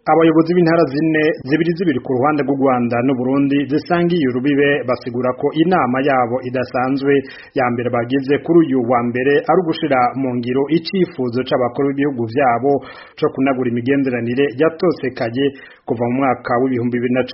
Abayobozi b'intara zine zibiri ku ruhande rw'u Rwanda n'u Burundi zisangiye urubibe basigura ko inama yabo idasanzwe ya mbere bagize kuri uyu wa mbere ari ugushira mu ngiro icifuzo c'abakuru b'ibihugu vyabo co kunagura imigenderanire yatosekaye kuva mu mwaka w'ibihumbi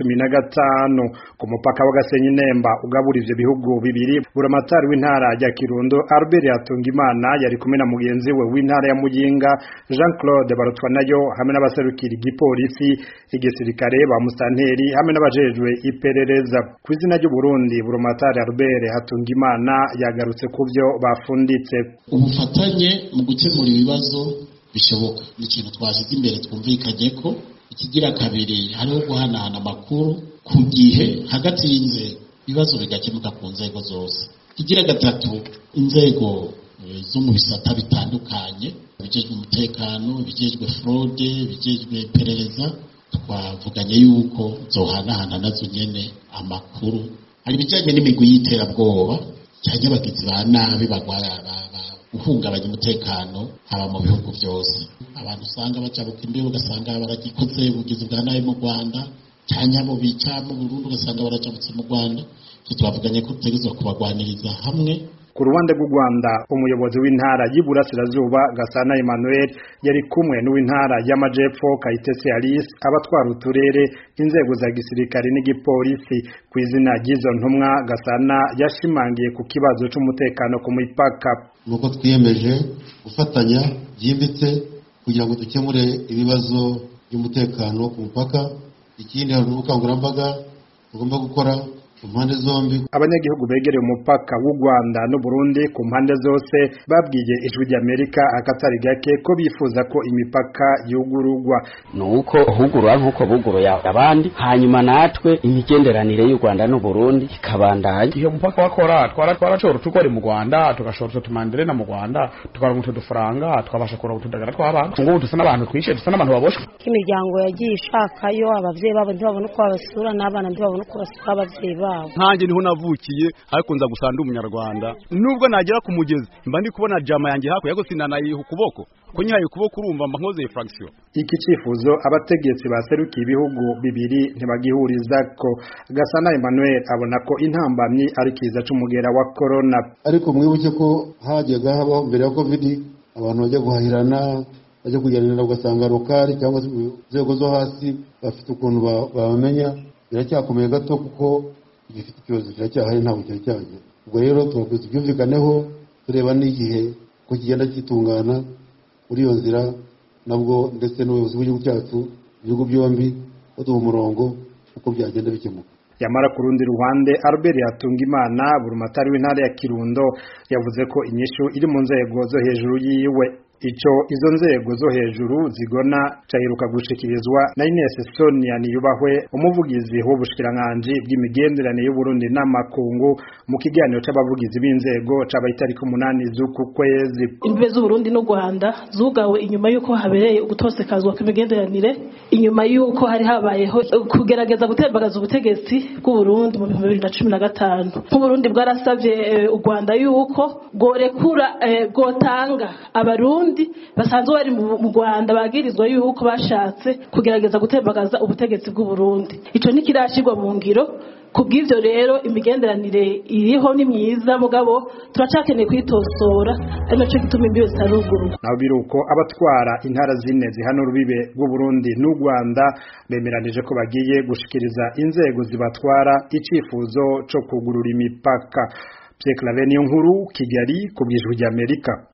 2015 ku mupaka wa Gasenyi Nemba ugabura ivyo bihugu bibiri. Buramatari w'intara ya Kirundo Albert Hatungimana yari kumwe na mugenzi we w'intara ya Muyinga Jean-Claude Barutwanayo hamwe n'abaserukira igipolisi, igisirikare, ba musanteri hamwe n'abajejwe iperereza. Kw'izina ry'u Burundi Buramatari Albert Hatungimana yagarutse kuvyo bafunditse. Ubufatanye mu gukemura ibibazo bishoboka ni ikintu twashize imbere, twumvikanye ko ikigira kabiri hariho guhanahana amakuru ku gihe hagati y'inzego, ibibazo bigakemuka ku nzego zose. Ikigira gatatu, inzego zo mu bisata bitandukanye, bijejwe umutekano, bijejwe fraude, bijejwe iperereza, twavuganye yuko zohanahana nazo nyene amakuru. Hari bijanye n'imigwi y'iterabwoba cyangwa abagizi ba nabi bagwara guhungabanya umutekano haba mu bihugu byose. Abantu usanga bacabuka imbeho ugasanga baragikoze ubugizi bwa nabi mu Rwanda, cyangwa abo bica mu Burundi ugasanga baracabutse mu Rwanda. Twavuganye ko tutegerezwa kubagwaniriza hamwe. Ku ruhande rw'u Rwanda umuyobozi w'intara y'Iburasirazuba Gasana Emmanuel yari kumwe n'uw'intara y'Amajepfo Kayitesi Alice, abatwara uturere, inzego za gisirikare n'igipolisi. Ku izina ry'izo ntumwa Gasana yashimangiye ku kibazo c'umutekano ku mipaka. Nuko twiyemeje gufatanya byimbitse kugira ngo dukemure ibibazo by'umutekano ku mupaka. Ikindi hari ubukangurambaga tugomba gukora ku mpande zombi. Abanyagihugu begereye umupaka w'u Rwanda n'u Burundi ku mpande zose babwiye Ijwi ry'Amerika akatari gake ko bifuza ko imipaka yugururwa. Nuko hugurwa nkuko buguruya abandi, hanyuma natwe imigenderanire y'u Rwanda n'u Burundi ikabandanya. Iyo mupaka wakora twaracora tukore mu Rwanda tugashora tumandire na mu Rwanda tukaronka udufaranga twabasha kuronka utudagara tw'abantu. Ngo dusa n'abantu twishe, dusa n'abantu baboshwe. Imiryango yagiye ishakayo, abavyeyi babo ntibabona uko babasura, n'abana ntibabona uko basura abavyeyi babo. Nkanjye niho navukiye ariko nza gusanda umunyarwanda, nubwo nagera ku mugezi mba ndi kubona jama yanjye hako yago sinanayiha ukuboko ko nyihaye ukuboko urumva mba nkoze fraction. Iki cifuzo abategetsi baserukiye ibihugu bibiri ntibagihuriza ko. Gasana Emmanuel abona ko intambamyi ari kiza c'umugera wa corona. Ariko mwibuke ko hajyaga habaho mbere ya covid abantu bajya guhahirana, bajya kuganira ugasanga lokali cyangwa inzego zo hasi bafite ukuntu bamenya. Biracyakomeye gato kuko igifite ikibazo kiracyahari ntabwo cyajya. Ubwo rero turakwiriye tubyumvikaneho tureba n'igihe ko kigenda kitungana muri iyo nzira, nabwo ndetse n'ubuyobozi bw'igihugu cyacu ibihugu byombi baduha umurongo uko byagenda bikemuka. Yamara ku rundi ruhande Albert Hatungimana Buramatari w'intara ya Kirundo yavuze ko inyishu iri mu nzego zo hejuru yiwe. Ico izo nzego zo hejuru zigona caheruka gushikirizwa na Ines Sonia Niyubahwe, umuvugizi w'ubushikiranganji bw'imigenderanire y'u Burundi n'amakungu, mu kiganiro c'abavugizi b'inzego cabaye itariki 8 z'uku kwezi. Imbibe z'u Burundi n'u Rwanda zugawe inyuma yuko habereye ugutosekazwa kw'imigenderanire, inyuma yuko hari habayeho kugerageza gutembagaza ubutegetsi bw'u Burundi mu 2015. Nk'u Burundi bwarasavye u Rwanda yuko gorekura gotanga abarundi basanzwe bari mu Rwanda bagirizwa yuko bashatse kugerageza gutembagaza ubutegetsi bw'u Burundi. Ico nikirashirwa mu ngiro. Kubw'ivyo rero imigenderanire iriho ni myiza, mugabo turacakeneye kwitosora, ari naco gituma imbibe zitaruguru. Naho biruko abatwara intara zine zihana urubibe rw'u Burundi n'u Rwanda bemeranije ko bagiye gushikiriza inzego zibatwara icifuzo co kugurura imipaka. Pierre Claver Niyonkuru, Kigali, ku bw'Ijwi ry'Amerika.